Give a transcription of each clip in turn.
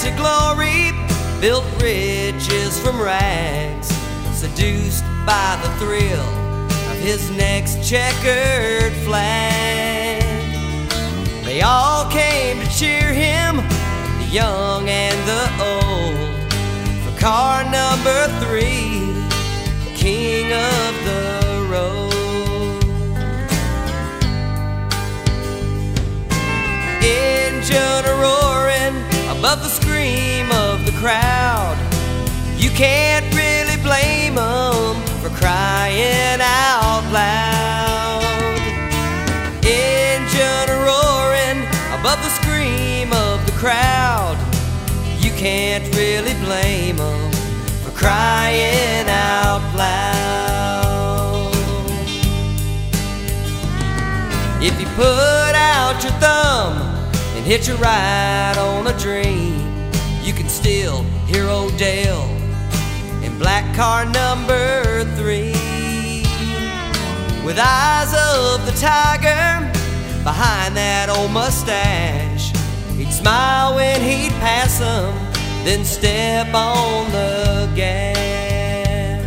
to glory, built riches from rags, seduced by the thrill of his next checkered flag. They all came to cheer him, the young and the old, for car number 3, king of the road. Engine roaring above the scream of the crowd, you can't really blame them for crying out loud. Engine roaring above the scream of the crowd, you can't really blame them for crying out loud. If you put out your thumb and hitch a ride on a dream, you can still hear old Dale in black car number 3. With eyes of the tiger behind that old mustache, he'd smile when he'd pass him, then step on the gas.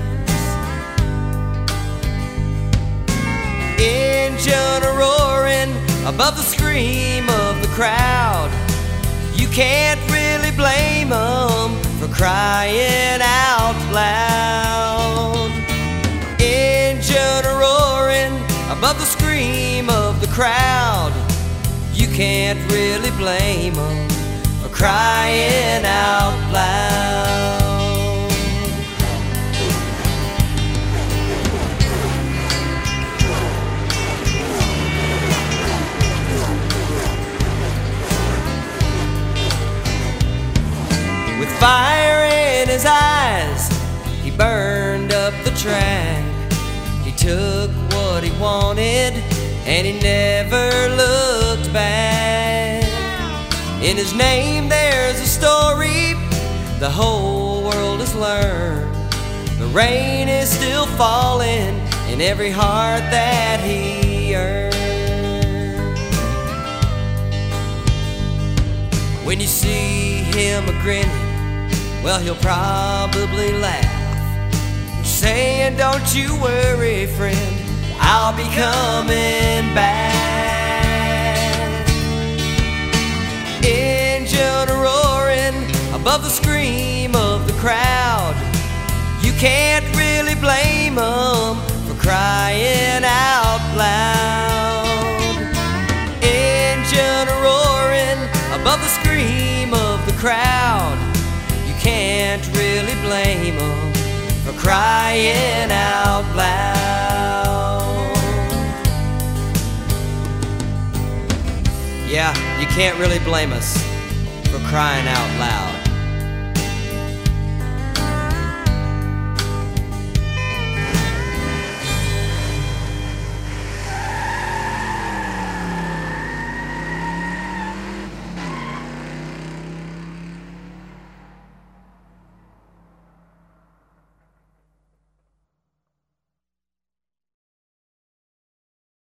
Engine roaring above the scream of the crowd, you can't really blame them for crying out loud. Engine roaring above the scream of the crowd, you can't really blame them for crying out loud. With fire in his eyes, he burned up the track. He took what he wanted and he never looked back. In his name there's a story the whole world has learned. The rain is still falling in every heart that he earned. When you see him a-grinning, well, he'll probably laugh, saying, don't you worry, friend, I'll be coming back. Engine roaring above the scream of the crowd, you can't really blame them for crying out loud. Engine roaring above the scream of the crowd, you can't really blame them for crying out loud. Yeah, you can't really blame us for crying out loud.